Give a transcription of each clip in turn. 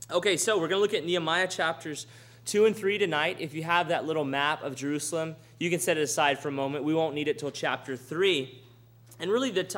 Okay, so we're going to look at Nehemiah chapters 2 and 3 tonight. If you have that little map of Jerusalem, you can set it aside for a moment. We won't need it till chapter 3. And really the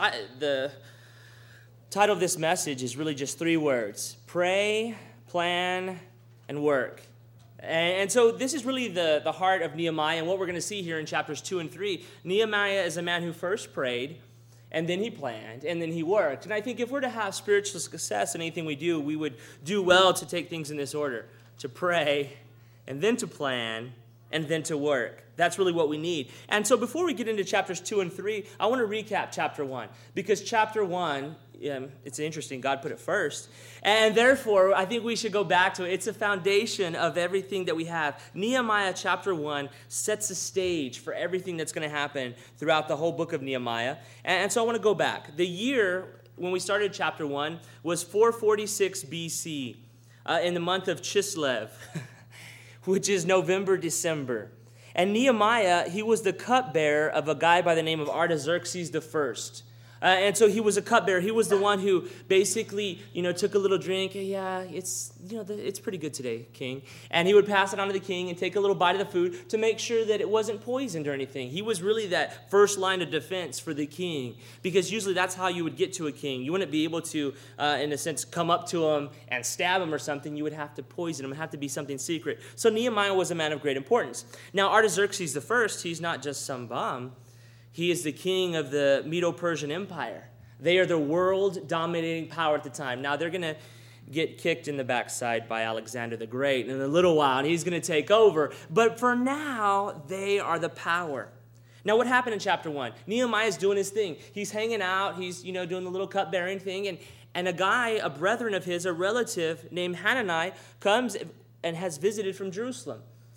title of this message is really just 3 words: pray, plan, and work. And so this is really the heart of Nehemiah, and what we're going to see here in chapters 2 and 3. Nehemiah is a man who first prayed, and then he planned, and then he worked. And I think if we're to have spiritual success in anything we do, we would do well to take things in this order: to pray, and then to plan, and then to work. That's really what we need. And so before we get into chapters 2 and 3, I want to recap chapter 1. Because chapter 1, it's interesting, God put it first. And therefore, I think we should go back to it. It's a foundation of everything that we have. Nehemiah chapter 1 sets the stage for everything that's going to happen throughout the whole book of Nehemiah. And so I want to go back. The year when we started chapter 1 was 446 BC in the month of Chislev, which is November, December. And Nehemiah, he was the cupbearer of a guy by the name of Artaxerxes the First. And so he was a cupbearer. He was the one who basically, took a little drink. Yeah, it's pretty good today, king. And he would pass it on to the king and take a little bite of the food to make sure that it wasn't poisoned or anything. He was really that first line of defense for the king, because usually that's how you would get to a king. You wouldn't be able to, in a sense, come up to him and stab him or something. You would have to poison him. It would have to be something secret. So Nehemiah was a man of great importance. Now, Artaxerxes the First, he's not just some bum. He is the king of the Medo-Persian Empire. They are the world-dominating power at the time. Now, they're going to get kicked in the backside by Alexander the Great in a little while, and he's going to take over. But for now, they are the power. Now, what happened in chapter 1? Nehemiah's doing his thing. He's hanging out. He's, doing the little cupbearing thing. And a guy, a brethren of his, a relative named Hanani, comes and has visited from Jerusalem.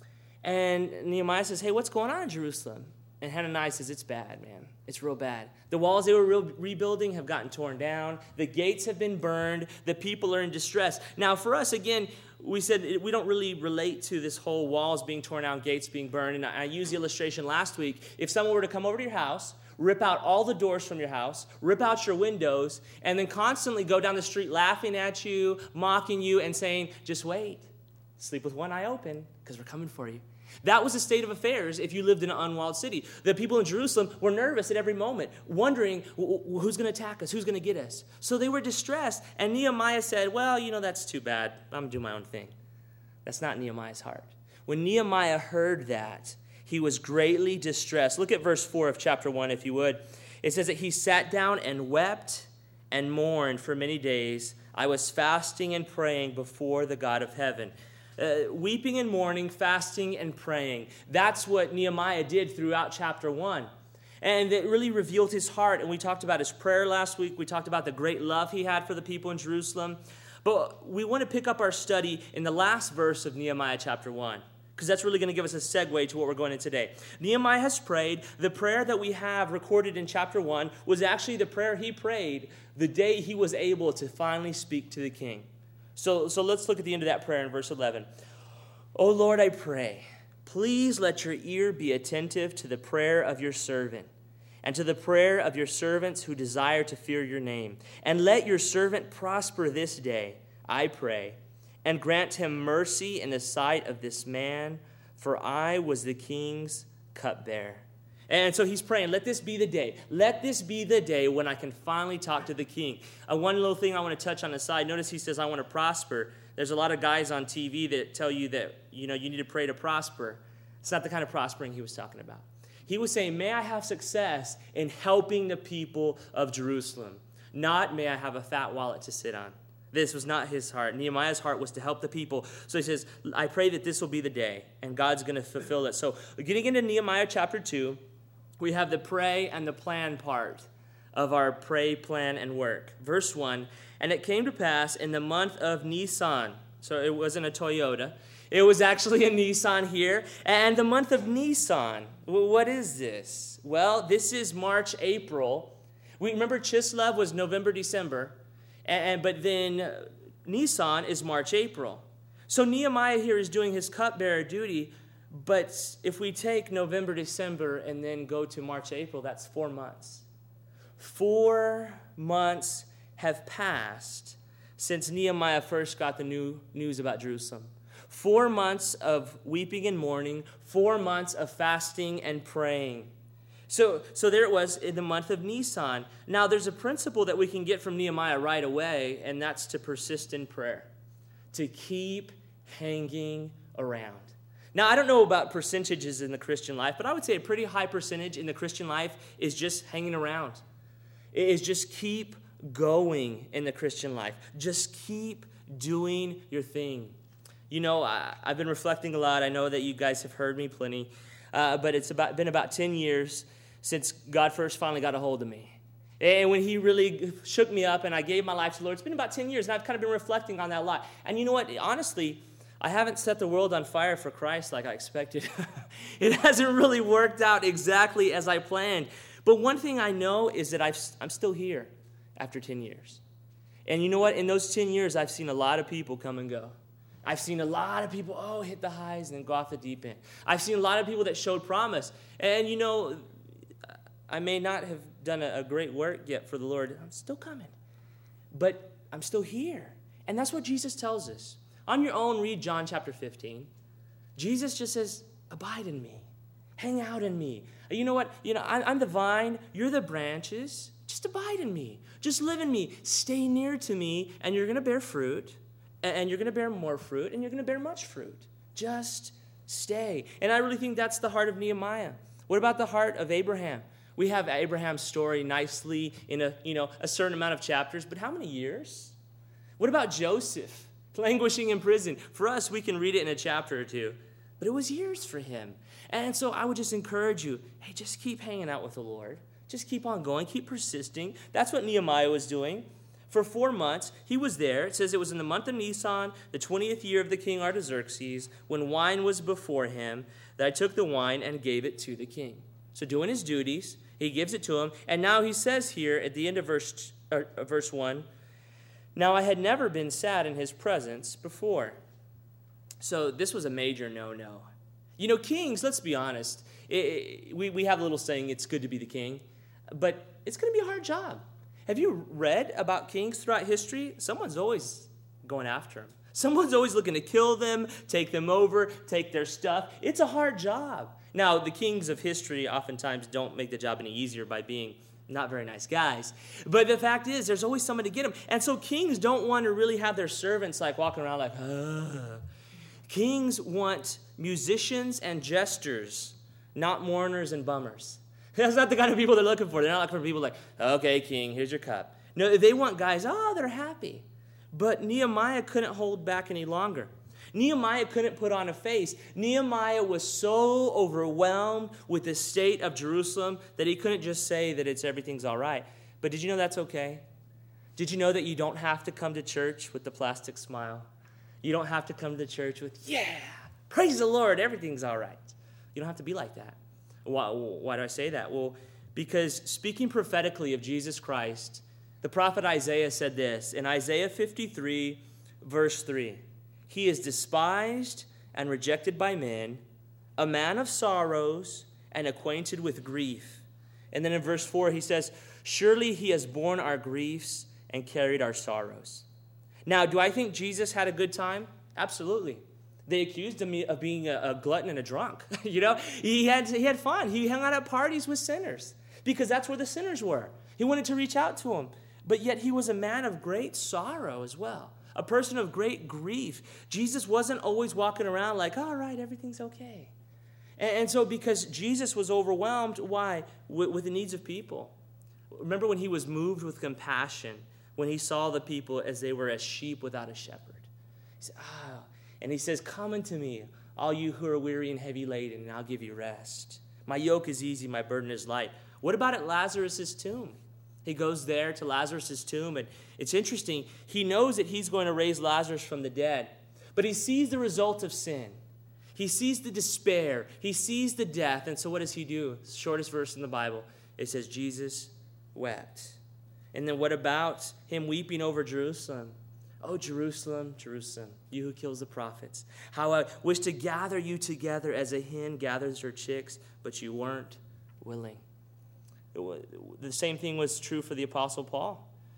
And Nehemiah says, hey, what's going on in Jerusalem? And Hanani says, it's bad, man. It's real bad. The walls they were rebuilding have gotten torn down. The gates have been burned. The people are in distress. Now, for us, again, we said we don't really relate to this whole walls being torn down, gates being burned. And I used the illustration last week. If someone were to come over to your house, rip out all the doors from your house, rip out your windows, and then constantly go down the street laughing at you, mocking you, and saying, just wait. Sleep with one eye open, because we're coming for you. That was the state of affairs if you lived in an unwalled city. The people in Jerusalem were nervous at every moment, wondering who's going to attack us, who's going to get us. So they were distressed, and Nehemiah said, well, that's too bad. I'm going to do my own thing. That's not Nehemiah's heart. When Nehemiah heard that, he was greatly distressed. Look at verse 4 of chapter 1, if you would. It says that he sat down and wept and mourned for many days. I was fasting and praying before the God of heaven. Weeping and mourning, fasting and praying. That's what Nehemiah did throughout chapter 1. And it really revealed his heart. And we talked about his prayer last week. We talked about the great love he had for the people in Jerusalem. But we want to pick up our study in the last verse of Nehemiah chapter 1, because that's really going to give us a segue to what we're going into today. Nehemiah has prayed. The prayer that we have recorded in chapter 1 was actually the prayer he prayed the day he was able to finally speak to the king. So let's look at the end of that prayer in verse 11. O Lord, I pray, please let your ear be attentive to the prayer of your servant and to the prayer of your servants who desire to fear your name. And let your servant prosper this day, I pray, and grant him mercy in the sight of this man, for I was the king's cupbearer. And so he's praying, let this be the day. Let this be the day when I can finally talk to the king. One little thing I want to touch on the side. Notice he says, I want to prosper. There's a lot of guys on TV that tell you that, you need to pray to prosper. It's not the kind of prospering he was talking about. He was saying, may I have success in helping the people of Jerusalem, not may I have a fat wallet to sit on. This was not his heart. Nehemiah's heart was to help the people. So he says, I pray that this will be the day, and God's going to fulfill it. So getting into Nehemiah chapter 2, we have the pray and the plan part of our pray, plan, and work. Verse 1, and it came to pass in the month of Nisan. So it wasn't a Toyota. It was actually a Nissan here. And the month of Nisan, what is this? Well, this is March, April. We remember Chislev was November, December. But then Nisan is March, April. So Nehemiah here is doing his cupbearer duty. But if we take November, December, and then go to March, April, that's 4 months. 4 months have passed since Nehemiah first got the news about Jerusalem. 4 months of weeping and mourning, 4 months of fasting and praying. So there it was in the month of Nisan. Now, there's a principle that we can get from Nehemiah right away, and that's to persist in prayer, to keep hanging around. Now, I don't know about percentages in the Christian life, but I would say a pretty high percentage in the Christian life is just hanging around. It is just keep going in the Christian life. Just keep doing your thing. You know, I've been reflecting a lot. I know that you guys have heard me plenty, but it's been about 10 years since God first finally got a hold of me. And when he really shook me up and I gave my life to the Lord, it's been about 10 years, and I've kind of been reflecting on that a lot. And you know what? Honestly, I haven't set the world on fire for Christ like I expected. It hasn't really worked out exactly as I planned. But one thing I know is that I'm still here after 10 years. And you know what? In those 10 years, I've seen a lot of people come and go. I've seen a lot of people, hit the highs and then go off the deep end. I've seen a lot of people that showed promise. And, you know, I may not have done a great work yet for the Lord. I'm still coming. But I'm still here. And that's what Jesus tells us. On your own, read John chapter 15. Jesus just says, abide in me. Hang out in me. You know what? You know, I'm the vine. You're the branches. Just abide in me. Just live in me. Stay near to me, and you're going to bear fruit. And you're going to bear more fruit, and you're going to bear much fruit. Just stay. And I really think that's the heart of Nehemiah. What about the heart of Abraham? We have Abraham's story nicely in a certain amount of chapters, but how many years? What about Joseph, languishing in prison? For us, we can read it in a chapter or two, but it was years for him. And so I would just encourage you, hey, just keep hanging out with the Lord. Just keep on going, keep persisting. That's what Nehemiah was doing. For 4 months, he was there. It says it was in the month of Nisan, the 20th year of the king Artaxerxes, when wine was before him, that I took the wine and gave it to the king. So doing his duties, he gives it to him. And now he says here at the end of verse 1, now I had never been sad in his presence before. So this was a major no-no. You know, kings, let's be honest, we have a little saying, it's good to be the king, but it's going to be a hard job. Have you read about kings throughout history? Someone's always going after them. Someone's always looking to kill them, take them over, take their stuff. It's a hard job. Now, the kings of history oftentimes don't make the job any easier by being not very nice guys. But the fact is, there's always someone to get them. And so kings don't want to really have their servants like walking around like, Kings want musicians and jesters, not mourners and bummers. That's not the kind of people they're looking for. They're not looking for people like, okay, king, here's your cup. No, they want guys, they're happy. But Nehemiah couldn't hold back any longer. Nehemiah couldn't put on a face. Nehemiah was so overwhelmed with the state of Jerusalem that he couldn't just say that everything's all right. But did you know that's okay? Did you know that you don't have to come to church with the plastic smile? You don't have to come to church with, praise the Lord, everything's all right. You don't have to be like that. Why do I say that? Well, because speaking prophetically of Jesus Christ, the prophet Isaiah said this in Isaiah 53, verse 3. He is despised and rejected by men, a man of sorrows and acquainted with grief. And then in verse 4, he says, surely he has borne our griefs and carried our sorrows. Now, do I think Jesus had a good time? Absolutely. They accused him of being a glutton and a drunk. He had fun. He hung out at parties with sinners because that's where the sinners were. He wanted to reach out to them. But yet he was a man of great sorrow as well, a person of great grief. Jesus wasn't always walking around like, all right, everything's okay. And so because Jesus was overwhelmed, why? With the needs of people. Remember when he was moved with compassion when he saw the people as they were as sheep without a shepherd. He said, and he says, come unto me, all you who are weary and heavy laden, and I'll give you rest. My yoke is easy, my burden is light. What about at Lazarus' tomb? He goes there to Lazarus' tomb, and it's interesting. He knows that he's going to raise Lazarus from the dead, but he sees the result of sin. He sees the despair. He sees the death, and so what does he do? It's the shortest verse in the Bible. It says, Jesus wept. And then what about him weeping over Jerusalem? Oh, Jerusalem, Jerusalem, you who kills the prophets. How I wish to gather you together as a hen gathers her chicks, but you weren't willing. The same thing was true for the Apostle Paul.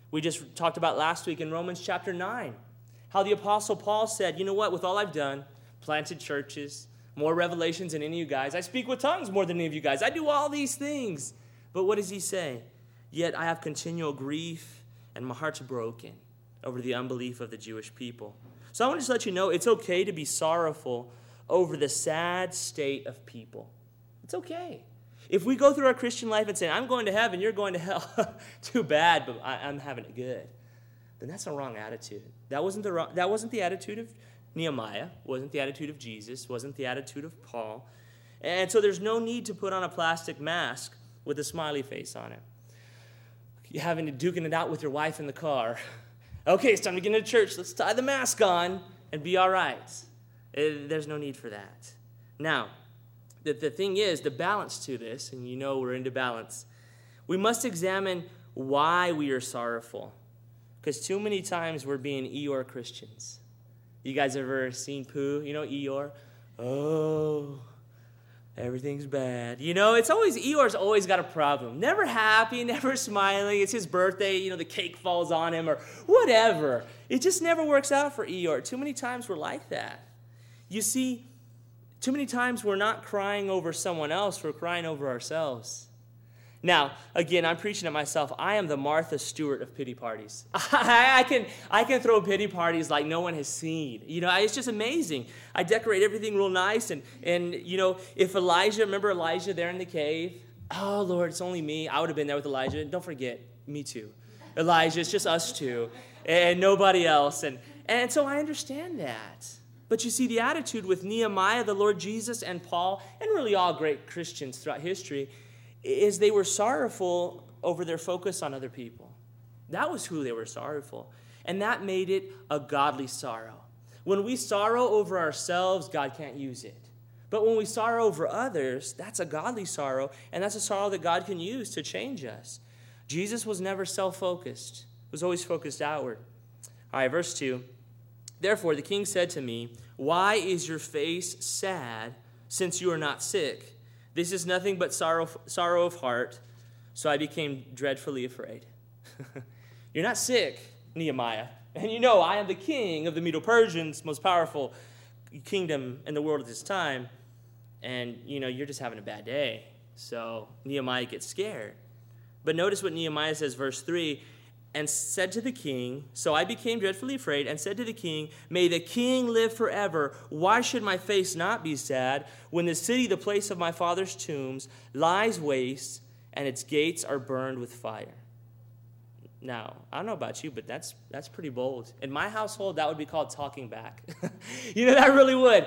We just talked about last week in Romans chapter 9, how the Apostle Paul said, you know what, with all I've done, planted churches, more revelations than any of you guys. I speak with tongues more than any of you guys. I do all these things. But what does he say? Yet I have continual grief and my heart's broken over the unbelief of the Jewish people. So I want to just let you know it's okay to be sorrowful over the sad state of people. It's okay. If we go through our Christian life and say, I'm going to heaven, you're going to hell, too bad, but I'm having it good, then that's a wrong attitude. That wasn't the attitude of Nehemiah, wasn't the attitude of Jesus, wasn't the attitude of Paul. And so there's no need to put on a plastic mask with a smiley face on it. You're having to duking it out with your wife in the car. Okay, it's time to get into church. Let's tie the mask on and be all right. There's no need for that. Now, the thing is, the balance to this, and you know we're into balance, we must examine why we are sorrowful. Because too many times we're being Eeyore Christians. You guys ever seen Pooh? You know Eeyore? Oh, everything's bad. You know, it's always, Eeyore's always got a problem. Never happy, never smiling. It's his birthday, you know, the cake falls on him or whatever. It just never works out for Eeyore. Too many times we're like that. You see, too many times we're not crying over someone else, we're crying over ourselves. Now, again, I'm preaching at myself. I am the Martha Stewart of pity parties. I can throw pity parties like no one has seen. You know, it's just amazing. I decorate everything real nice. And you know, if Elijah, remember Elijah there in the cave? Oh, Lord, it's only me. I would have been there with Elijah. Don't forget, me too. Elijah, it's just us two and nobody else. And so I understand that. But you see, the attitude with Nehemiah, the Lord Jesus, and Paul, and really all great Christians throughout history, is they were sorrowful over their focus on other people. That was who they were sorrowful. And that made it a godly sorrow. When we sorrow over ourselves, God can't use it. But when we sorrow over others, that's a godly sorrow, and that's a sorrow that God can use to change us. Jesus was never self-focused. He was always focused outward. All right, verse 2. Therefore, the king said to me, why is your face sad, since you are not sick? This is nothing but sorrow of heart, so I became dreadfully afraid. You're not sick, Nehemiah. And you know I am the king of the Medo-Persians, most powerful kingdom in the world at this time. And, you know, you're just having a bad day. So Nehemiah gets scared. But notice what Nehemiah says, verse 3, and said to the king, so I became dreadfully afraid, and said to the king, may the king live forever. Why should my face not be sad when the city, the place of my father's tombs, lies waste, and its gates are burned with fire? Now, I don't know about you, but that's pretty bold. In my household, that would be called talking back. You know, that really would.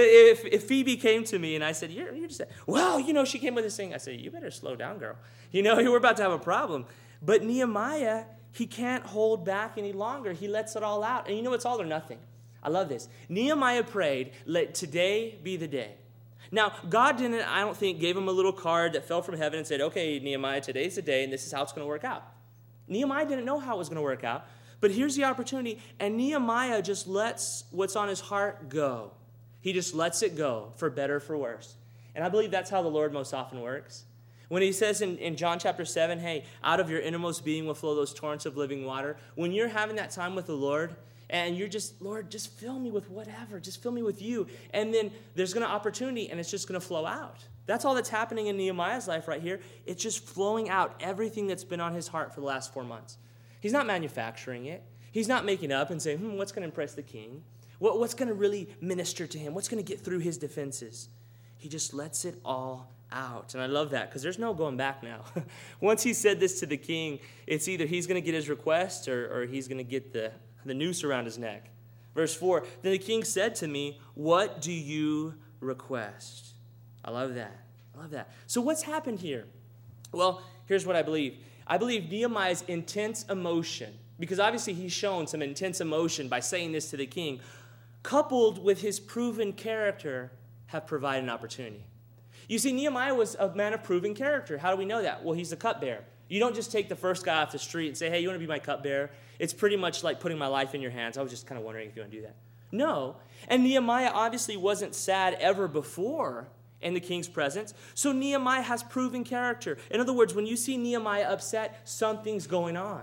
If Phoebe came to me and I said, you're just, well, you know, she came with this thing. I said, you better slow down, girl. You know, we're about to have a problem. But Nehemiah, he can't hold back any longer. He lets it all out. And you know, it's all or nothing. I love this. Nehemiah prayed, let today be the day. Now, God didn't, I don't think, gave him a little card that fell from heaven and said, okay, Nehemiah, today's the day, and this is how it's going to work out. Nehemiah didn't know how it was going to work out, but here's the opportunity, and Nehemiah just lets what's on his heart go. He just lets it go, for better or for worse. And I believe that's how the Lord most often works. When he says in John chapter 7, hey, out of your innermost being will flow those torrents of living water, when you're having that time with the Lord, and you're just, Lord, just fill me with whatever, just fill me with you, and then there's going to opportunity, and it's just going to flow out. That's all that's happening in Nehemiah's life right here. It's just flowing out everything that's been on his heart for the last 4 months. He's not manufacturing it. He's not making up and saying, what's going to impress the king? What's going to really minister to him? What's going to get through his defenses? He just lets it all out. And I love that because there's no going back now. Once he said this to the king, it's either he's going to get his request or he's going to get the noose around his neck. Verse 4, then the king said to me, what do you request? I love that. I love that. So what's happened here? Well, here's what I believe. I believe Nehemiah's intense emotion, because obviously he's shown some intense emotion by saying this to the king, coupled with his proven character, have provided an opportunity. You see, Nehemiah was a man of proven character. How do we know that? Well, he's a cupbearer. You don't just take the first guy off the street and say, hey, you want to be my cupbearer? It's pretty much like putting my life in your hands. I was just kind of wondering if you want to do that. No. And Nehemiah obviously wasn't sad ever before in the king's presence. So Nehemiah has proven character. In other words, when you see Nehemiah upset, something's going on.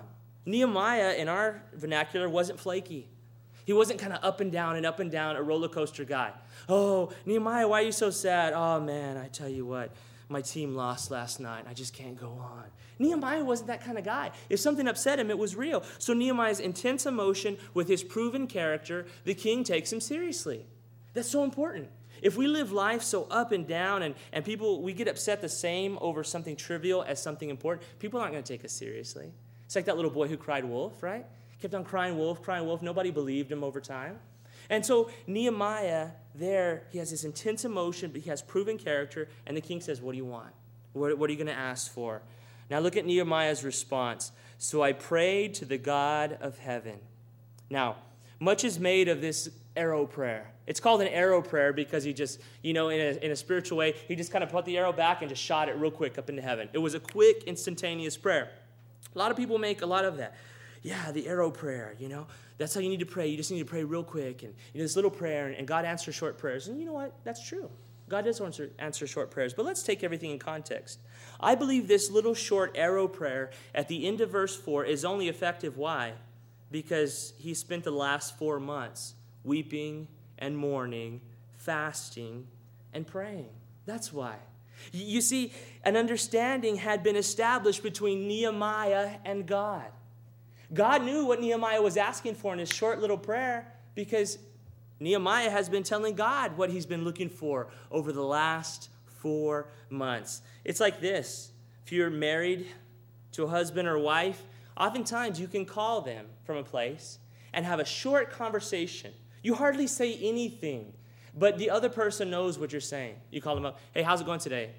Nehemiah, in our vernacular, wasn't flaky. He wasn't kind of up and down, a roller coaster guy. Oh, Nehemiah, why are you so sad? Oh, man, I tell you what, my team lost last night. I just can't go on. Nehemiah wasn't that kind of guy. If something upset him, it was real. So Nehemiah's intense emotion with his proven character, the king takes him seriously. That's so important. If we live life so up and down and people, we get upset the same over something trivial as something important, people aren't going to take us seriously. It's like that little boy who cried wolf, right? Kept on crying wolf. Nobody believed him over time. And so Nehemiah there, he has this intense emotion, but he has proven character. And the king says, what do you want? What are you going to ask for? Now look at Nehemiah's response. So I prayed to the God of heaven. Now, much is made of this arrow prayer. It's called an arrow prayer because he just, in a spiritual way, he just kind of put the arrow back and just shot it real quick up into heaven. It was a quick, instantaneous prayer. A lot of people make a lot of that. Yeah, the arrow prayer, That's how you need to pray. You just need to pray real quick. And this little prayer, and God answers short prayers. And you know what? That's true. God does answer short prayers. But let's take everything in context. I believe this little short arrow prayer at the end of verse 4 is only effective. Why? Because he spent the last 4 months weeping and mourning, fasting and praying. That's why. You see, an understanding had been established between Nehemiah and God. God knew what Nehemiah was asking for in his short little prayer because Nehemiah has been telling God what he's been looking for over the last 4 months. It's like this. If you're married to a husband or wife, oftentimes you can call them from a place and have a short conversation. You hardly say anything, but the other person knows what you're saying. You call them up, hey, how's it going today?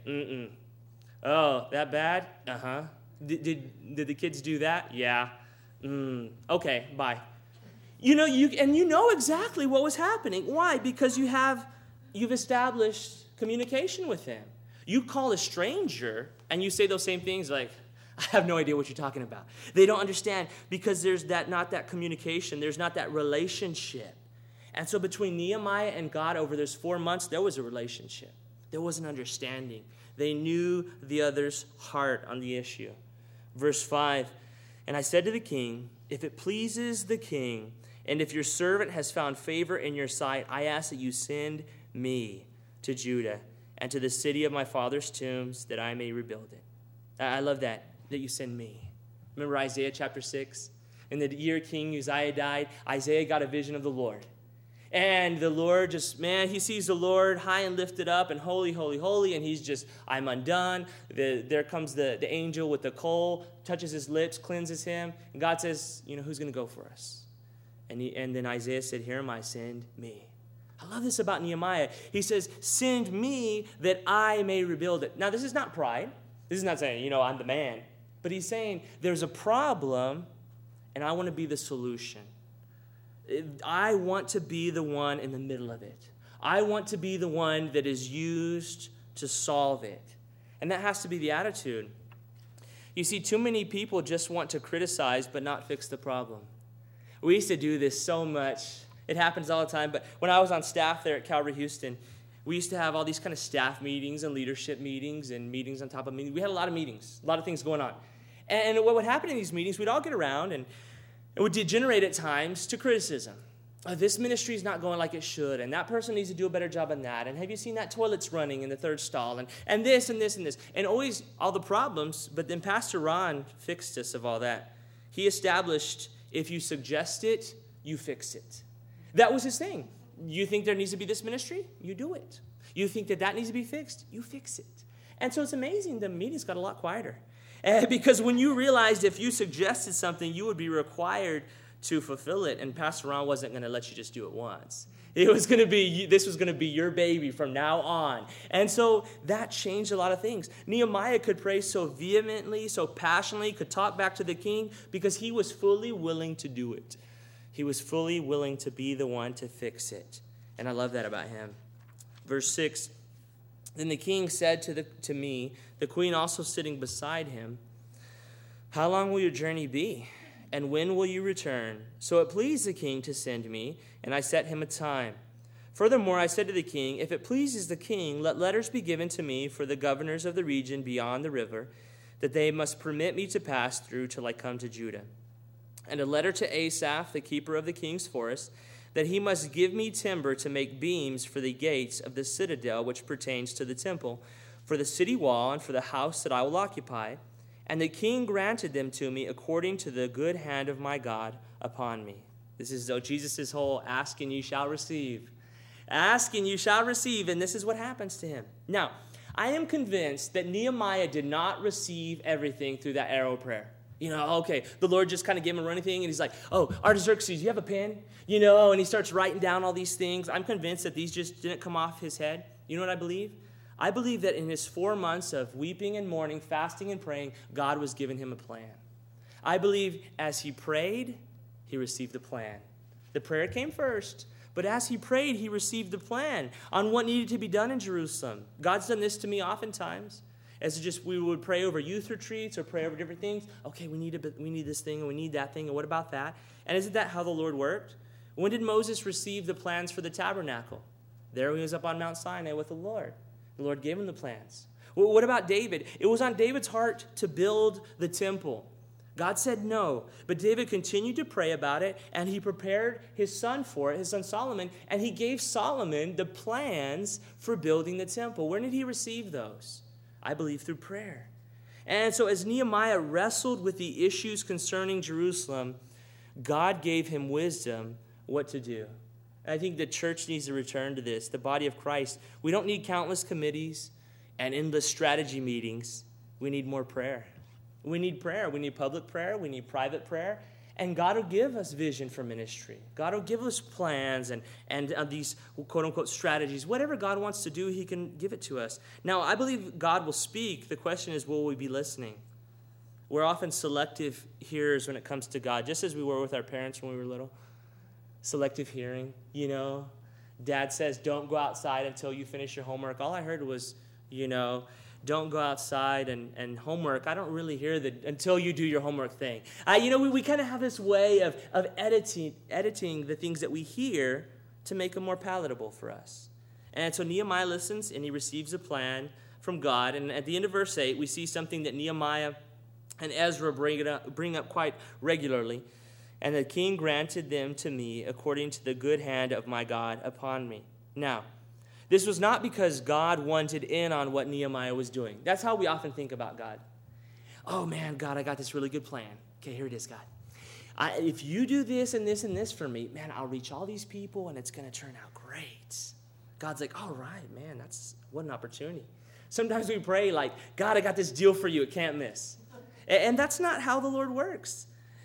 Oh, that bad? Uh-huh. Did the kids do that? Yeah. Okay, bye. You know exactly what was happening. Why? Because you've established communication with them. You call a stranger and you say those same things like, I have no idea what you're talking about. They don't understand because there's not that communication. There's not that relationship. And so between Nehemiah and God over those 4 months, there was a relationship. There was an understanding. They knew the other's heart on the issue. Verse 5, and I said to the king, if it pleases the king, and if your servant has found favor in your sight, I ask that you send me to Judah and to the city of my father's tombs that I may rebuild it. I love that you send me. Remember Isaiah chapter 6? In the year King Uzziah died, Isaiah got a vision of the Lord. And the Lord he sees the Lord high and lifted up and holy, holy, holy, and he's just, I'm undone. There comes the angel with the coal, touches his lips, cleanses him, and God says, who's going to go for us? And then Isaiah said, here am I, send me. I love this about Nehemiah. He says, send me that I may rebuild it. Now, this is not pride. This is not saying, I'm the man. But he's saying there's a problem, and I want to be the solution. I want to be the one in the middle of it. I want to be the one that is used to solve it. And that has to be the attitude. You see, too many people just want to criticize but not fix the problem. We used to do this so much. It happens all the time. But when I was on staff there at Calvary Houston, we used to have all these kind of staff meetings and leadership meetings and meetings on top of meetings. We had a lot of meetings, a lot of things going on. And what would happen in these meetings, we'd all get around and it would degenerate at times to criticism. This ministry is not going like it should, and that person needs to do a better job on that. And have you seen that toilet's running in the third stall? And this and this and this. And always all the problems, but then Pastor Ron fixed us of all that. He established, if you suggest it, you fix it. That was his thing. You think there needs to be this ministry? You do it. You think that needs to be fixed? You fix it. And so it's amazing the meetings got a lot quieter. Because when you realized if you suggested something, you would be required to fulfill it, and Pastor Ron wasn't going to let you just do it once. This was going to be your baby from now on. And so that changed a lot of things. Nehemiah could pray so vehemently, so passionately, could talk back to the king because he was fully willing to do it. He was fully willing to be the one to fix it. And I love that about him. Verse 6, then the king said to me, the queen also sitting beside him, how long will your journey be? And when will you return? So it pleased the king to send me, and I set him a time. Furthermore, I said to the king, if it pleases the king, let letters be given to me for the governors of the region beyond the river, that they must permit me to pass through till I come to Judah. and a letter to Asaph, the keeper of the king's forest, that he must give me timber to make beams for the gates of the citadel which pertains to the temple, for the city wall, and for the house that I will occupy. And the king granted them to me according to the good hand of my God upon me. This is Jesus' whole ask and you shall receive. Ask and you shall receive, and this is what happens to him. Now, I am convinced that Nehemiah did not receive everything through that arrow prayer. Okay, the Lord just kind of gave him a running thing, and he's like, oh, Artaxerxes, you have a pen? And he starts writing down all these things. I'm convinced that these just didn't come off his head. You know what I believe? I believe that in his 4 months of weeping and mourning, fasting and praying, God was giving him a plan. I believe as he prayed, he received the plan. The prayer came first, but as he prayed, he received the plan on what needed to be done in Jerusalem. God's done this to me oftentimes. We would pray over youth retreats or pray over different things. Okay, we need this thing, and we need that thing, and what about that? And isn't that how the Lord worked? When did Moses receive the plans for the tabernacle? There he was up on Mount Sinai with the Lord. The Lord gave him the plans. Well, what about David? It was on David's heart to build the temple. God said no, but David continued to pray about it, and he prepared his son for it, his son Solomon, and he gave Solomon the plans for building the temple. Where did he receive those? I believe through prayer. And so as Nehemiah wrestled with the issues concerning Jerusalem, God gave him wisdom what to do. And I think the church needs to return to this, the body of Christ. We don't need countless committees and endless strategy meetings. We need more prayer. We need prayer. We need public prayer. We need private prayer. And God will give us vision for ministry. God will give us plans and these quote-unquote strategies. Whatever God wants to do, he can give it to us. Now, I believe God will speak. The question is, will we be listening? We're often selective hearers when it comes to God, just as we were with our parents when we were little. Selective hearing, Dad says, don't go outside until you finish your homework. All I heard was, don't go outside and homework. I don't really hear the until you do your homework thing. We kind of have this way of editing the things that we hear to make them more palatable for us. And so Nehemiah listens, and he receives a plan from God. And at the end of verse 8, we see something that Nehemiah and Ezra bring up quite regularly. And the king granted them to me according to the good hand of my God upon me. Now, this was not because God wanted in on what Nehemiah was doing. That's how we often think about God. Oh, man, God, I got this really good plan. Okay, here it is, God. If you do this and this and this for me, man, I'll reach all these people, and it's going to turn out great. God's like, all right, man, what an opportunity. Sometimes we pray like, God, I got this deal for you. It can't miss. And that's not how the Lord works.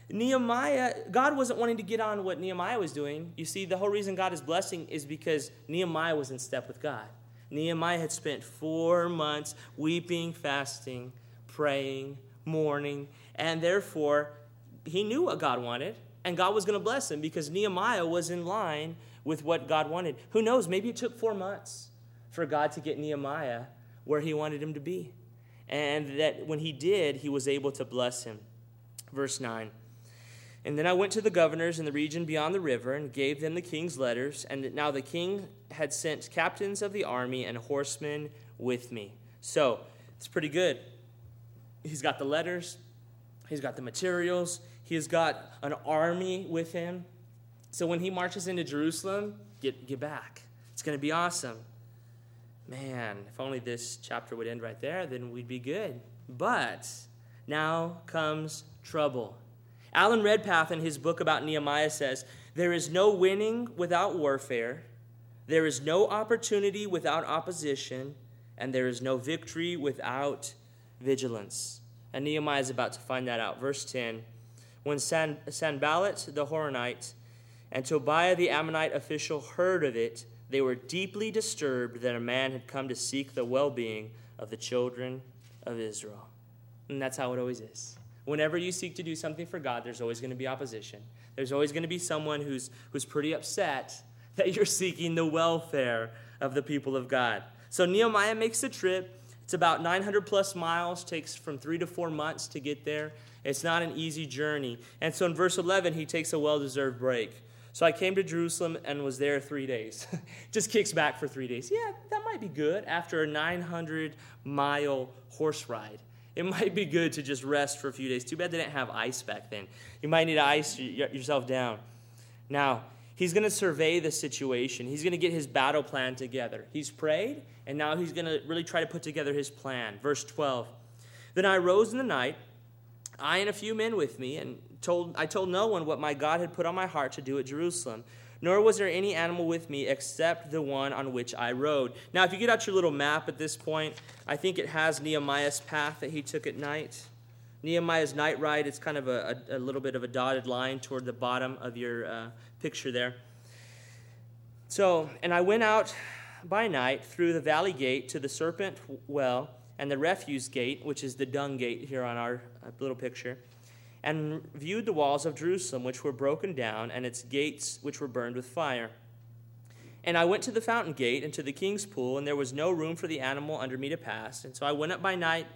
God wasn't wanting to get on what Nehemiah was doing. You see, the whole reason God is blessing is because Nehemiah was in step with God. Nehemiah had spent 4 months weeping, fasting, praying, mourning, and therefore he knew what God wanted, and God was going to bless him because Nehemiah was in line with what God wanted. Who knows, maybe it took 4 months for God to get Nehemiah where he wanted him to be, and that when he did, he was able to bless him. Verse 9. And then I went to the governors in the region beyond the river and gave them the king's letters. And now the king had sent captains of the army and horsemen with me. So it's pretty good. He's got the letters. He's got the materials. He's got an army with him. So when he marches into Jerusalem, get back. It's going to be awesome. Man, if only this chapter would end right there, then we'd be good. But now comes trouble. Alan Redpath, in his book about Nehemiah, says, there is no winning without warfare, there is no opportunity without opposition, and there is no victory without vigilance. And Nehemiah is about to find that out. Verse 10, when Sanballat the Horonite and Tobiah the Ammonite official heard of it, they were deeply disturbed that a man had come to seek the well-being of the children of Israel. And that's how it always is. Whenever you seek to do something for God, there's always going to be opposition. There's always going to be someone who's pretty upset that you're seeking the welfare of the people of God. So Nehemiah makes the trip. It's about 900 plus miles, takes from 3 to 4 months to get there. It's not an easy journey. And so in verse 11, he takes a well-deserved break. So I came to Jerusalem and was there 3 days. Just kicks back for 3 days. Yeah, that might be good after a 900-mile horse ride. It might be good to just rest for a few days. Too bad they didn't have ice back then. You might need to ice yourself down. Now, he's going to survey the situation. He's going to get his battle plan together. He's prayed, and now he's going to really try to put together his plan. Verse 12. Then I rose in the night, I and a few men with me, and I told no one what my God had put on my heart to do at Jerusalem. Nor was there any animal with me except the one on which I rode. Now, if you get out your little map at this point, I think it has Nehemiah's path that he took at night. Nehemiah's night ride, it's kind of a little bit of a dotted line toward the bottom of your picture there. So, and I went out by night through the valley gate to the serpent well and the refuse gate, which is the dung gate here on our little picture, and viewed the walls of Jerusalem, which were broken down, and its gates, which were burned with fire. And I went to the fountain gate and to the king's pool, and there was no room for the animal under me to pass. And so I went up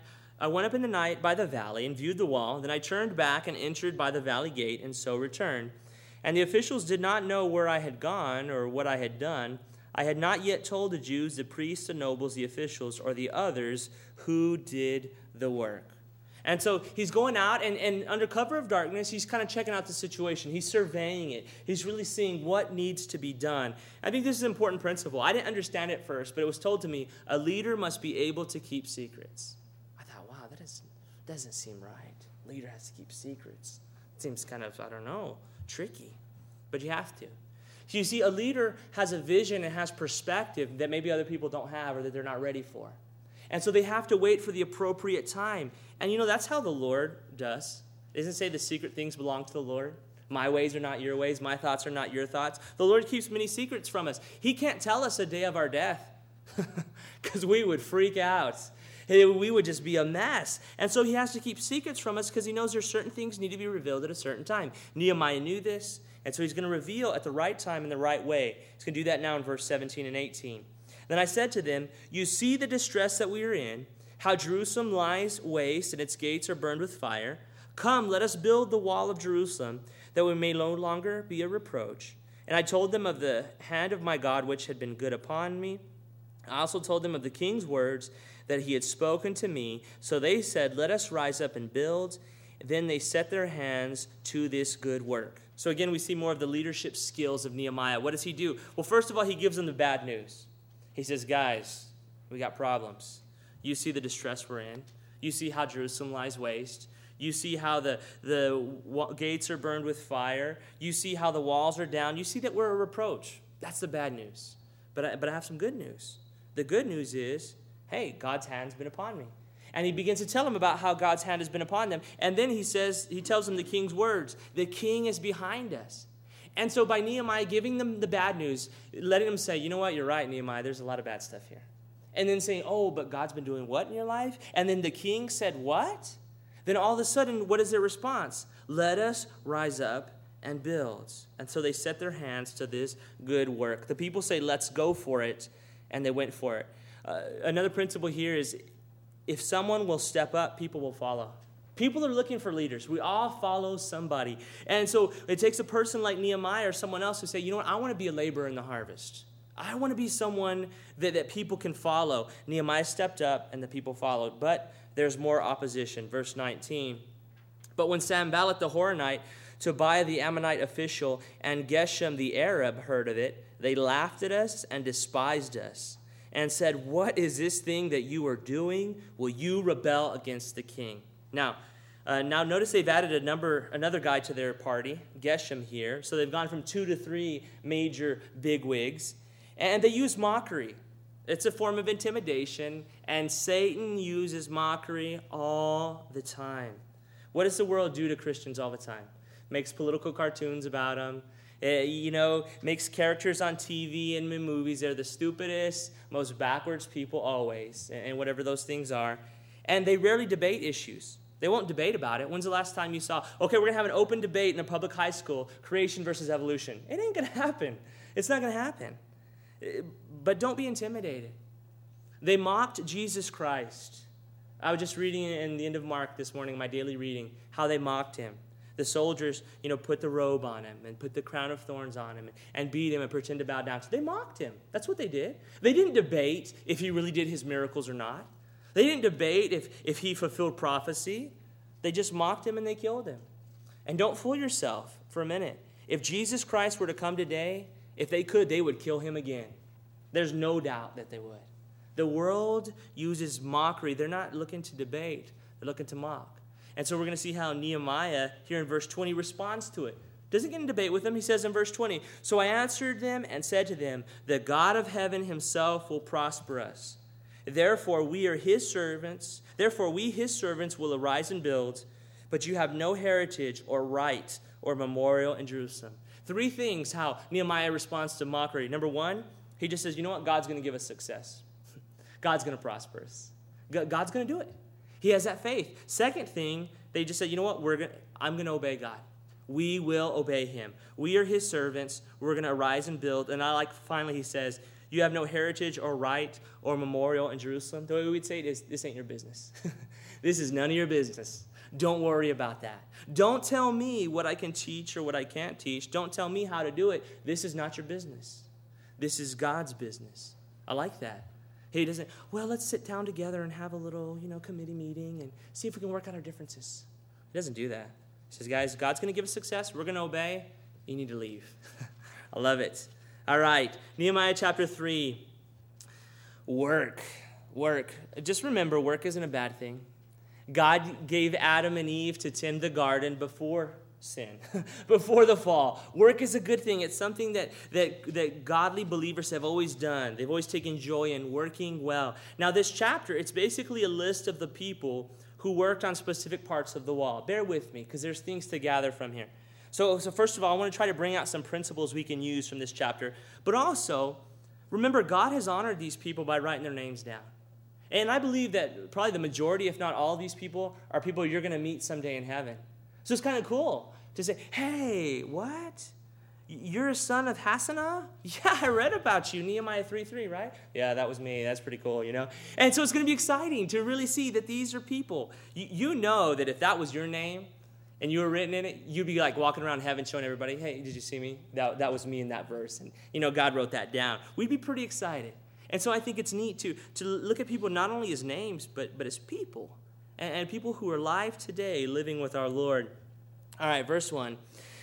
in the night by the valley and viewed the wall. Then I turned back and entered by the valley gate, and so returned. And the officials did not know where I had gone or what I had done. I had not yet told the Jews, the priests, the nobles, the officials, or the others who did the work. And so he's going out, and under cover of darkness, he's kind of checking out the situation. He's surveying it. He's really seeing what needs to be done. I think this is an important principle. I didn't understand it first, but it was told to me, a leader must be able to keep secrets. I thought, wow, that doesn't seem right. A leader has to keep secrets. It seems kind of, tricky. But you have to. So you see, a leader has a vision and has perspective that maybe other people don't have or that they're not ready for. And so they have to wait for the appropriate time. And that's how the Lord does. It doesn't say the secret things belong to the Lord. My ways are not your ways. My thoughts are not your thoughts. The Lord keeps many secrets from us. He can't tell us a day of our death because we would freak out. We would just be a mess. And so he has to keep secrets from us because he knows there's certain things need to be revealed at a certain time. Nehemiah knew this, and so he's going to reveal at the right time in the right way. He's going to do that now in verse 17 and 18. Then I said to them, you see the distress that we are in, how Jerusalem lies waste and its gates are burned with fire. Come, let us build the wall of Jerusalem, that we may no longer be a reproach. And I told them of the hand of my God which had been good upon me. I also told them of the king's words that he had spoken to me. So they said, let us rise up and build. Then they set their hands to this good work. So again, we see more of the leadership skills of Nehemiah. What does he do? Well, first of all, he gives them the bad news. He says, guys, we got problems. You see the distress we're in. You see how Jerusalem lies waste. You see how the gates are burned with fire. You see how the walls are down. You see that we're a reproach. That's the bad news. But I have some good news. The good news is, hey, God's hand's been upon me. And he begins to tell them about how God's hand has been upon them. And then he tells them the king's words. The king is behind us. And so by Nehemiah giving them the bad news, letting them say, you know what, you're right, Nehemiah, there's a lot of bad stuff here. And then saying, oh, but God's been doing what in your life? And then the king said, what? Then all of a sudden, what is their response? Let us rise up and build. And so they set their hands to this good work. The people say, let's go for it. And they went for it. Another principle here is if someone will step up, people will follow. People are looking for leaders. We all follow somebody. And so it takes a person like Nehemiah or someone else who say, you know what, I want to be a laborer in the harvest. I want to be someone that people can follow. Nehemiah stepped up and the people followed. But there's more opposition. Verse 19. But when Sanballat the Horonite, Tobiah the Ammonite official, and Geshem the Arab heard of it, they laughed at us and despised us and said, what is this thing that you are doing? Will you rebel against the king? Now notice they've added another guy to their party, Geshem here. So they've gone from 2 to 3 major bigwigs. And they use mockery. It's a form of intimidation. And Satan uses mockery all the time. What does the world do to Christians all the time? Makes political cartoons about them. Makes characters on TV and in movies. They're the stupidest, most backwards people always. And whatever those things are. And they rarely debate issues. They won't debate about it. When's the last time you saw, okay, we're going to have an open debate in a public high school, creation versus evolution? It ain't going to happen. It's not going to happen. But don't be intimidated. They mocked Jesus Christ. I was just reading in the end of Mark this morning, my daily reading, how they mocked him. The soldiers, put the robe on him and put the crown of thorns on him and beat him and pretend to bow down. So they mocked him. That's what they did. They didn't debate if he really did his miracles or not. They didn't debate if he fulfilled prophecy. They just mocked him and they killed him. And don't fool yourself for a minute. If Jesus Christ were to come today, if they could, they would kill him again. There's no doubt that they would. The world uses mockery. They're not looking to debate. They're looking to mock. And so we're going to see how Nehemiah, here in verse 20, responds to it. Doesn't get in debate with them. He says in verse 20, "So I answered them and said to them, the God of heaven himself will prosper us. Therefore we, his servants, will arise and build, but you have no heritage or right or memorial in Jerusalem." 3 things how Nehemiah responds to mockery. Number 1, he just says, you know what? God's going to give us success. God's going to prosper us. God's going to do it. He has that faith. Second thing, they just said, you know what? I'm going to obey God. We will obey him. We are his servants. We're going to arise and build. And finally he says, you have no heritage or right or memorial in Jerusalem. The way we'd say it is, this ain't your business. This is none of your business. Don't worry about that. Don't tell me what I can teach or what I can't teach. Don't tell me how to do it. This is not your business. This is God's business. I like that. He doesn't, let's sit down together and have a little, committee meeting and see if we can work out our differences. He doesn't do that. He says, guys, God's going to give us success. We're going to obey. You need to leave. I love it. All right. Nehemiah chapter 3. Work. Just remember, work isn't a bad thing. God gave Adam and Eve to tend the garden before sin, before the fall. Work is a good thing. It's something that godly believers have always done. They've always taken joy in working well. Now, this chapter, it's basically a list of the people who worked on specific parts of the wall. Bear with me, because there's things to gather from here. So first of all, I want to try to bring out some principles we can use from this chapter. But also, remember, God has honored these people by writing their names down. And I believe that probably the majority, if not all of these people, are people you're going to meet someday in heaven. So it's kind of cool to say, hey, what? You're a son of Hassanah? Yeah, I read about you, Nehemiah 3:3, right? Yeah, that was me. That's pretty cool, And so it's going to be exciting to really see that these are people. You know that if that was your name and you were written in it, you'd be like walking around heaven showing everybody, hey, did you see me? That was me in that verse. And, God wrote that down. We'd be pretty excited. And so I think it's neat to look at people not only as names, but as people. And people who are alive today living with our Lord. All right, verse 1.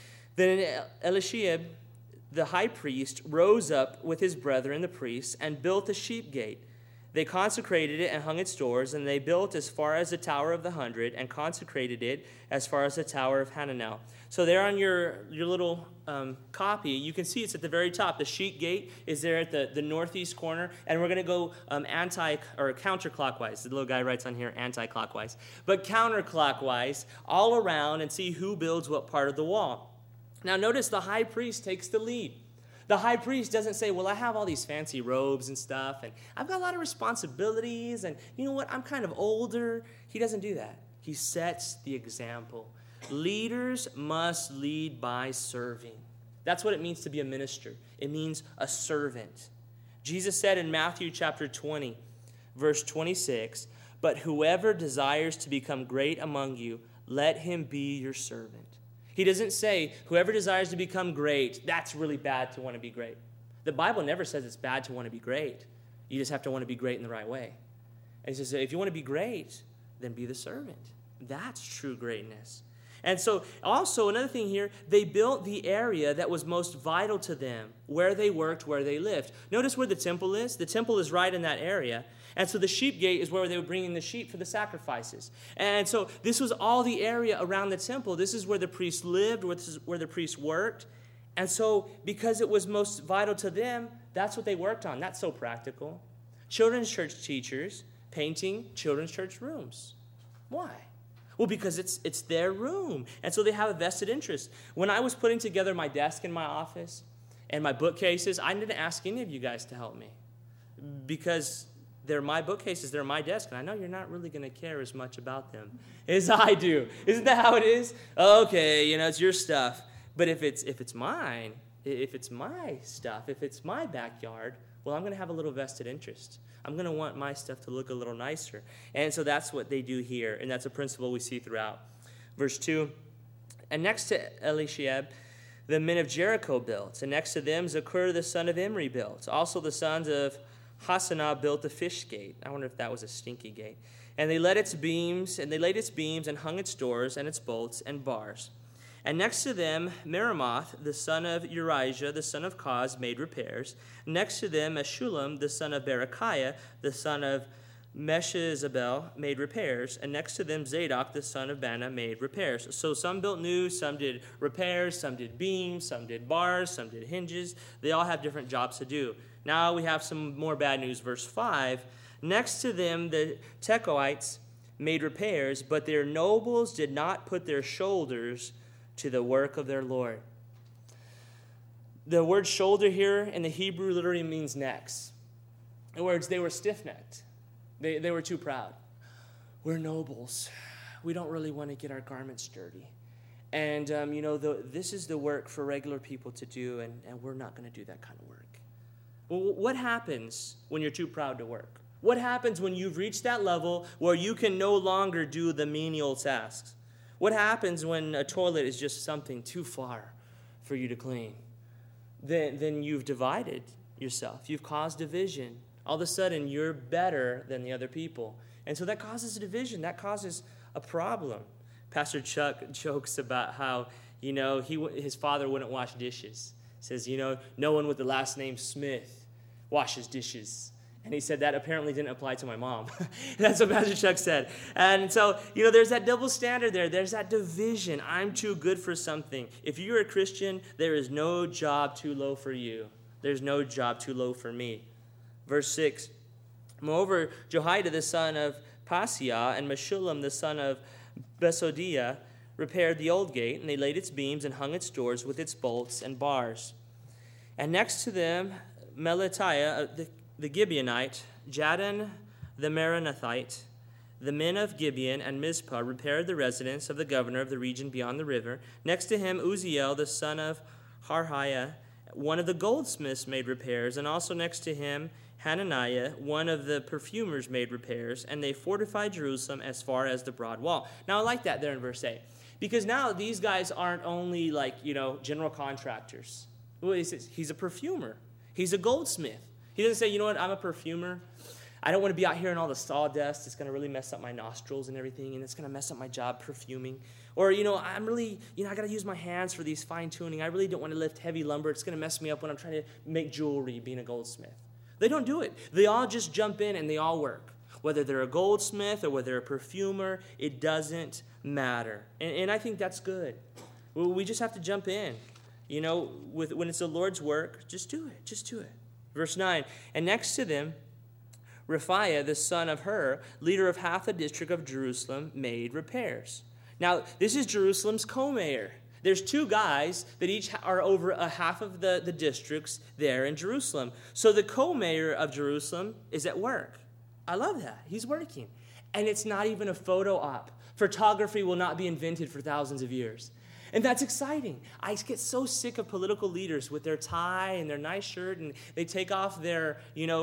Then Eliashib, the high priest, rose up with his brethren, the priests, and built a sheep gate. They consecrated it and hung its doors, and they built as far as the Tower of the 100 and consecrated it as far as the Tower of Hananel. So there on your little copy, you can see it's at the very top. The sheep gate is there at the northeast corner, and we're going to go counterclockwise. The little guy writes on here anti-clockwise. But counterclockwise all around and see who builds what part of the wall. Now notice the high priest takes the lead. The high priest doesn't say, I have all these fancy robes and stuff, and I've got a lot of responsibilities, and you know what, I'm kind of older. He doesn't do that. He sets the example. Leaders must lead by serving. That's what it means to be a minister. It means a servant. Jesus said in Matthew chapter 20, verse 26, "But whoever desires to become great among you, let him be your servant." He doesn't say, whoever desires to become great, that's really bad to want to be great. The Bible never says it's bad to want to be great. You just have to want to be great in the right way. And he says, if you want to be great, then be the servant. That's true greatness. And so also another thing here, they built the area that was most vital to them, where they worked, where they lived. Notice where the temple is. The temple is right in that area. And so the sheep gate is where they would bring in the sheep for the sacrifices. And so this was all the area around the temple. This is where the priests lived, where the priests worked. And so because it was most vital to them, that's what they worked on. That's so practical. Children's church teachers painting children's church rooms. Why? Well, because it's their room. And so they have a vested interest. When I was putting together my desk in my office and my bookcases, I didn't ask any of you guys to help me. Because they're my bookcases, they're my desk, and I know you're not really going to care as much about them as I do. Isn't that how it is? Okay, it's your stuff. But if it's mine, if it's my stuff, if it's my backyard, well, I'm going to have a little vested interest. I'm going to want my stuff to look a little nicer. And so that's what they do here, and that's a principle we see throughout. Verse 2, and next to Eliashib, the men of Jericho built, and next to them Zakur the son of Imri built. Also the sons of Hassenaah built the fish gate. I wonder if that was a stinky gate. And they laid its beams and hung its doors and its bolts and bars. And next to them, Meremoth, the son of Urijah, the son of Koz, made repairs. Next to them, Meshullam, the son of Berechiah, the son of Meshezabel, made repairs. And next to them, Zadok, the son of Bana, made repairs. So some built new, some did repairs, some did beams, some did bars, some did hinges. They all have different jobs to do. Now we have some more bad news. Verse 5, next to them, the Tekoites made repairs, but their nobles did not put their shoulders to the work of their Lord. The word shoulder here in the Hebrew literally means necks. In other words, they were stiff-necked. They were too proud. We're nobles. We don't really want to get our garments dirty. And, this is the work for regular people to do, and we're not going to do that kind of work. Well, what happens when you're too proud to work? What happens when you've reached that level where you can no longer do the menial tasks? What happens when a toilet is just something too far for you to clean? Then you've divided yourself. You've caused division. All of a sudden, you're better than the other people. And so that causes a division. That causes a problem. Pastor Chuck jokes about how, his father wouldn't wash dishes. He says, no one with the last name Smith washes dishes. And he said that apparently didn't apply to my mom. That's what Pastor Chuck said. And so, there's that double standard there. There's that division. I'm too good for something. If you're a Christian, there is no job too low for you. There's no job too low for me. Verse 6, moreover, Jehoiada the son of Paseah and Meshullam the son of Besodiah repaired the old gate, and they laid its beams and hung its doors with its bolts and bars. And next to them, Melatiah the Gibeonite, Jadon the Meronothite, the men of Gibeon and Mizpah repaired the residence of the governor of the region beyond the river. Next to him, Uzziel, the son of Harhiah, one of the goldsmiths, made repairs, and also next to him, Hananiah, one of the perfumers, made repairs, and they fortified Jerusalem as far as the broad wall. Now, I like that there in verse 8, because now these guys aren't only general contractors. Well, he says he's a perfumer. He's a goldsmith. He doesn't say, I'm a perfumer. I don't want to be out here in all the sawdust. It's going to really mess up my nostrils and everything, and it's going to mess up my job perfuming. Or, I'm really, I got to use my hands for these fine-tuning. I really don't want to lift heavy lumber. It's going to mess me up when I'm trying to make jewelry being a goldsmith. They don't do it. They all just jump in and they all work. Whether they're a goldsmith or whether they're a perfumer, it doesn't matter. And I think that's good. We just have to jump in. When it's the Lord's work, just do it. Just do it. Verse 9, and next to them, Rephaiah, the son of Hur, leader of half the district of Jerusalem, made repairs. Now, this is Jerusalem's co-mayor. There's two guys that each are over a half of the districts there in Jerusalem. So the co-mayor of Jerusalem is at work. I love that. He's working. And it's not even a photo op. Photography will not be invented for thousands of years. And that's exciting. I get so sick of political leaders with their tie and their nice shirt, and they take off their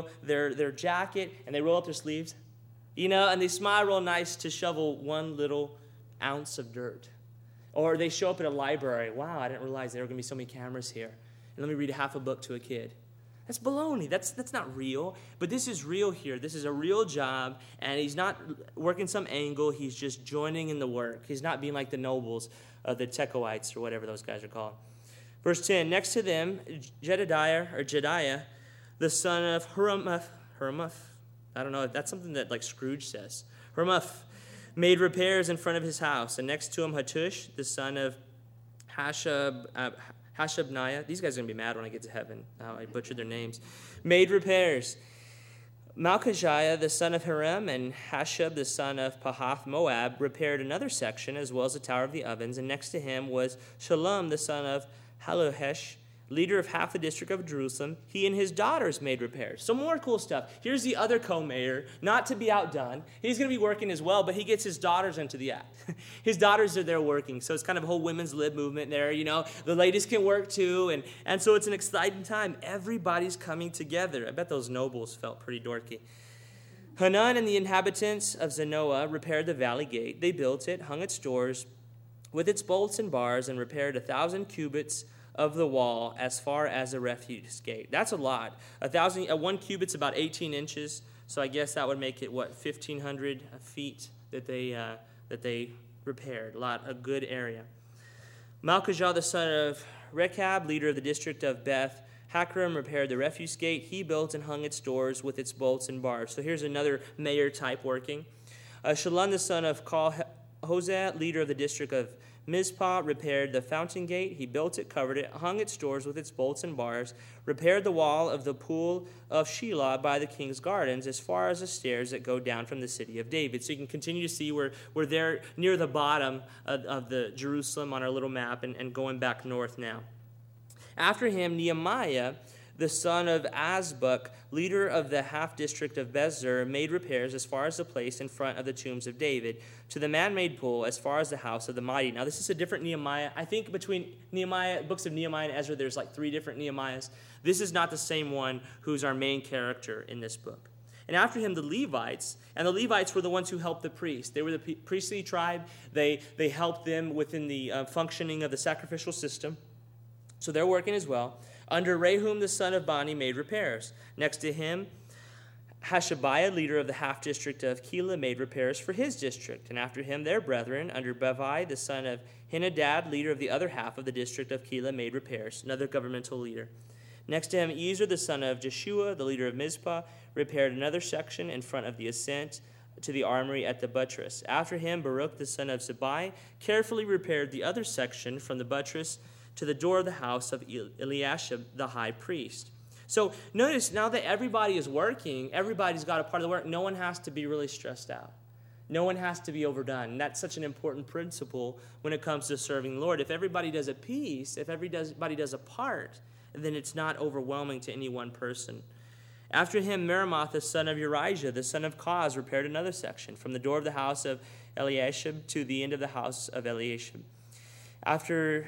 jacket and they roll up their sleeves, and they smile real nice to shovel one little ounce of dirt. Or they show up at a library. Wow, I didn't realize there were going to be so many cameras here. And let me read half a book to a kid. That's baloney. That's not real. But this is real here. This is a real job, and he's not working some angle. He's just joining in the work. He's not being like the nobles, the Tekoites, or whatever those guys are called. Verse 10, next to them, Jediah, the son of Huramuth, I don't know, that's something that Scrooge says. Huramuth made repairs in front of his house, and next to him, Hattush, the son of Hashabniah. These guys are going to be mad when I get to heaven. I butchered their names. Made repairs. Malchijah, the son of Hiram, and Hashab, the son of Pahath Moab, repaired another section, as well as the Tower of the Ovens. And next to him was Shalom, the son of Halohesh, leader of half the district of Jerusalem. He and his daughters made repairs. So more cool stuff. Here's the other co-mayor, not to be outdone. He's going to be working as well, but he gets his daughters into the act. His daughters are there working. So it's kind of a whole women's lib movement there, The ladies can work too, and so it's an exciting time. Everybody's coming together. I bet those nobles felt pretty dorky. Hanan and the inhabitants of Zanoah repaired the valley gate. They built it, hung its doors with its bolts and bars, and repaired 1,000 cubits of the wall as far as the refuse gate. That's a lot. 1 cubit's about 18 inches, so I guess that would make it, 1,500 feet that they repaired. A good area. Malchijah, the son of Rechab, leader of the district of Beth Hakram, repaired the refuse gate. He built and hung its doors with its bolts and bars. So here's another mayor type working. Shalom, the son of Hosea, leader of the district of Mizpah, repaired the fountain gate. He built it, covered it, hung its doors with its bolts and bars, repaired the wall of the pool of Shiloh by the king's gardens as far as the stairs that go down from the city of David. So you can continue to see we're there near the bottom of the Jerusalem on our little map and going back north now. After him, Nehemiah, the son of Azbuk, leader of the half-district of Bezer, made repairs as far as the place in front of the tombs of David, to the man-made pool as far as the house of the mighty. Now, this is a different Nehemiah. I think between books of Nehemiah and Ezra, there's 3 different Nehemiahs. This is not the same one who's our main character in this book. And after him, the Levites. And the Levites were the ones who helped the priests. They were the priestly tribe. They helped them within the functioning of the sacrificial system. So they're working as well. Under Rehum, the son of Bani, made repairs. Next to him, Hashabiah, leader of the half-district of Keilah, made repairs for his district. And after him, their brethren, under Bevi, the son of Henadad, leader of the other half of the district of Keilah, made repairs. Another governmental leader. Next to him, Ezer, the son of Jeshua, the leader of Mizpah, repaired another section in front of the ascent to the armory at the buttress. After him, Baruch, the son of Zabai, carefully repaired the other section from the buttress to the door of the house of Eliashib, the high priest. So notice, now that everybody is working, everybody's got a part of the work, no one has to be really stressed out. No one has to be overdone. And that's such an important principle when it comes to serving the Lord. If everybody does a piece, if everybody does a part, then it's not overwhelming to any one person. After him, Meremoth, the son of Urijah, the son of Koz, repaired another section, from the door of the house of Eliashib to the end of the house of Eliashib. After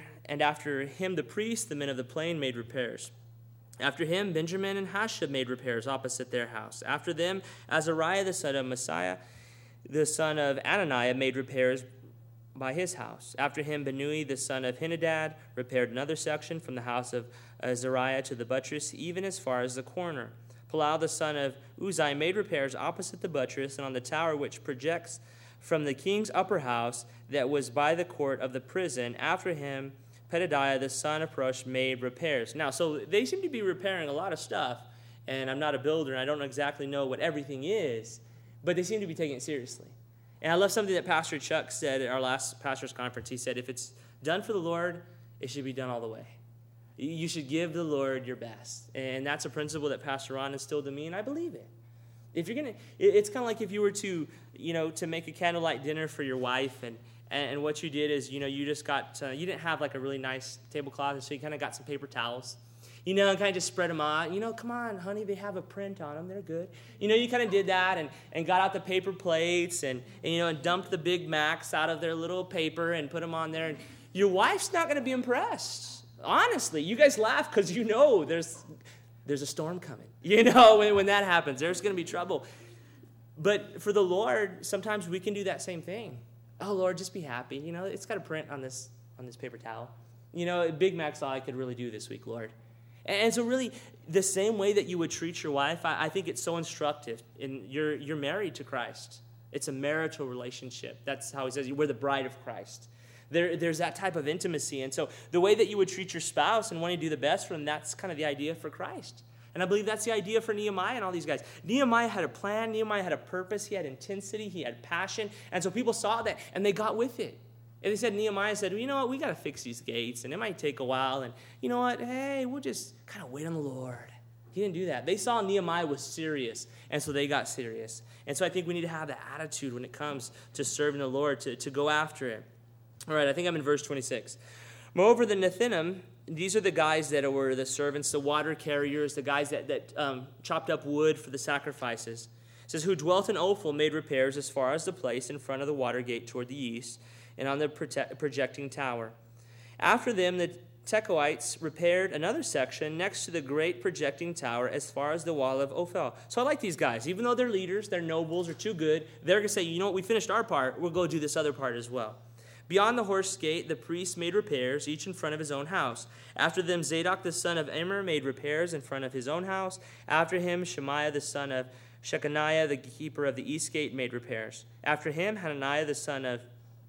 him, the priests, the men of the plain, made repairs. After him, Benjamin and Hashab made repairs opposite their house. After them, Azariah, the son of Messiah, the son of Ananiah, made repairs by his house. After him, Benui, the son of Henadad, repaired another section from the house of Azariah to the buttress, even as far as the corner. Palal, the son of Uzai, made repairs opposite the buttress and on the tower which projects from the king's upper house that was by the court of the prison. After him, Pedadiah, the son of Perosh, made repairs. Now, so they seem to be repairing a lot of stuff, and I'm not a builder, and I don't exactly know what everything is, but they seem to be taking it seriously. And I love something that Pastor Chuck said at our last pastor's conference. He said, if it's done for the Lord, it should be done all the way. You should give the Lord your best. And that's a principle that Pastor Ron instilled in me, and I believe it. If you're gonna, it's kind of like if you were to, to make a candlelight dinner for your wife, and what you did is, you just got, you didn't have like a really nice tablecloth, so you kind of got some paper towels, and kind of just spread them out. Come on, honey, they have a print on them, they're good. You kind of did that and got out the paper plates and dumped the Big Macs out of their little paper and put them on there. And your wife's not going to be impressed. Honestly, you guys laugh because there's a storm coming. When that happens, there's going to be trouble. But for the Lord, sometimes we can do that same thing. Oh, Lord, just be happy. It's got a print on this paper towel. Big Mac's all I could really do this week, Lord. And so really, the same way that you would treat your wife, I think it's so instructive. And you're married to Christ. It's a marital relationship. That's how he says we're the bride of Christ. There's that type of intimacy. And so the way that you would treat your spouse and wanting to do the best for them, that's kind of the idea for Christ. And I believe that's the idea for Nehemiah and all these guys. Nehemiah had a plan. Nehemiah had a purpose. He had intensity. He had passion. And so people saw that, and they got with it. And they said, Nehemiah said, well, you know what? We got to fix these gates, and it might take a while. And you know what? Hey, we'll just kind of wait on the Lord. He didn't do that. They saw Nehemiah was serious, and so they got serious. And so I think we need to have that attitude when it comes to serving the Lord, to go after it. All right, I think I'm in verse 26. Moreover, the Nethinim, these are the guys that were the servants, the water carriers, the guys that chopped up wood for the sacrifices. It says, who dwelt in Ophel made repairs as far as the place in front of the water gate toward the east and on the projecting tower. After them, the Tekoites repaired another section next to the great projecting tower as far as the wall of Ophel. So I like these guys. Even though they're leaders, they're nobles, are too good, they're going to say, you know what, we finished our part, we'll go do this other part as well. Beyond the horse gate, the priests made repairs, each in front of his own house. After them, Zadok the son of Immer made repairs in front of his own house. After him, Shemaiah the son of Shechaniah, the keeper of the east gate, made repairs. After him, Hananiah the son of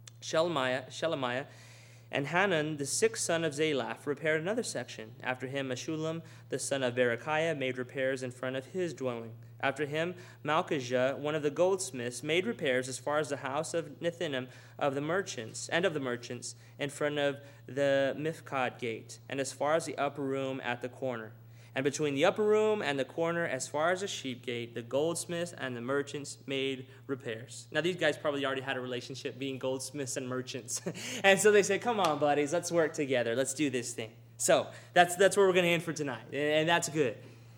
Shelemiah, and Hanan, the sixth son of Zalaph, repaired another section. After him, Meshullam, the son of Berechiah, made repairs in front of his dwelling. After him, Malchijah, one of the goldsmiths, made repairs as far as the house of Nethinim of the merchants, in front of the Mifkad gate, and as far as the upper room at the corner. And between the upper room and the corner, as far as the sheep gate, the goldsmiths and the merchants made repairs. Now, these guys probably already had a relationship being goldsmiths and merchants. And so they said, come on, buddies, let's work together. Let's do this thing. So that's where we're going to end for tonight. And that's good.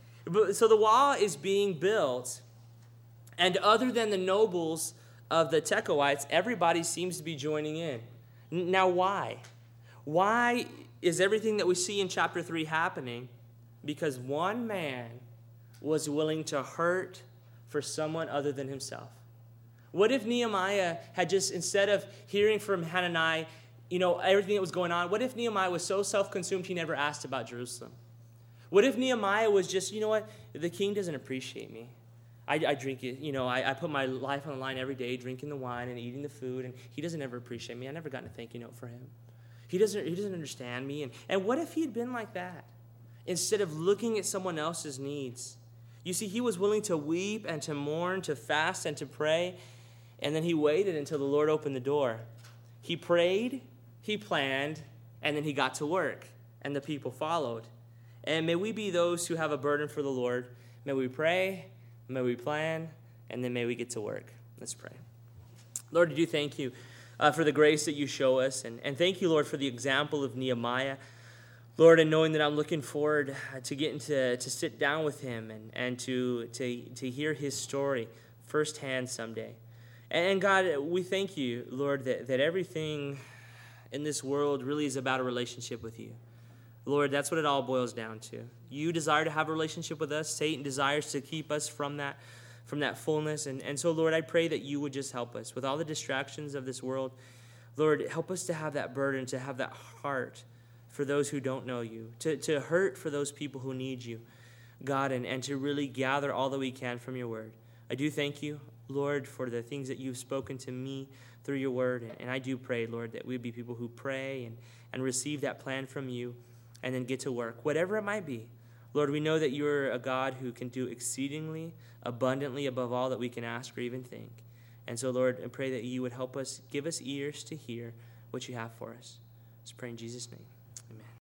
So the wall is being built. And other than the nobles of the Tekoites, everybody seems to be joining in. Now, why? Why is everything that we see in chapter 3 happening? Because one man was willing to hurt for someone other than himself. What if Nehemiah had just, instead of hearing from Hananiah, everything that was going on, what if Nehemiah was so self-consumed he never asked about Jerusalem? What if Nehemiah was just, the king doesn't appreciate me. I drink it, I put my life on the line every day, drinking the wine and eating the food, and he doesn't ever appreciate me. I never gotten a thank you note for him. He doesn't understand me. And what if he had been like that? Instead of looking at someone else's needs. You see, he was willing to weep and to mourn, to fast and to pray, and then he waited until the Lord opened the door. He prayed, he planned, and then he got to work, and the people followed. And may we be those who have a burden for the Lord. May we pray, may we plan, and then may we get to work. Let's pray. Lord, I do thank you for the grace that you show us, and thank you, Lord, for the example of Nehemiah. Lord, and knowing that I'm looking forward to getting to sit down with him and to hear his story firsthand someday. And God, we thank you, Lord, that everything in this world really is about a relationship with you. Lord, that's what it all boils down to. You desire to have a relationship with us. Satan desires to keep us from that fullness. And so, Lord, I pray that you would just help us with all the distractions of this world. Lord, help us to have that burden, to have that heart for those who don't know you, to hurt for those people who need you, God, and to really gather all that we can from your word. I do thank you, Lord, for the things that you've spoken to me through your word, and I do pray, Lord, that we'd be people who pray and receive that plan from you and then get to work, whatever it might be. Lord, we know that you're a God who can do exceedingly, abundantly above all that we can ask or even think. And so, Lord, I pray that you would help us, give us ears to hear what you have for us. Let's pray in Jesus' name.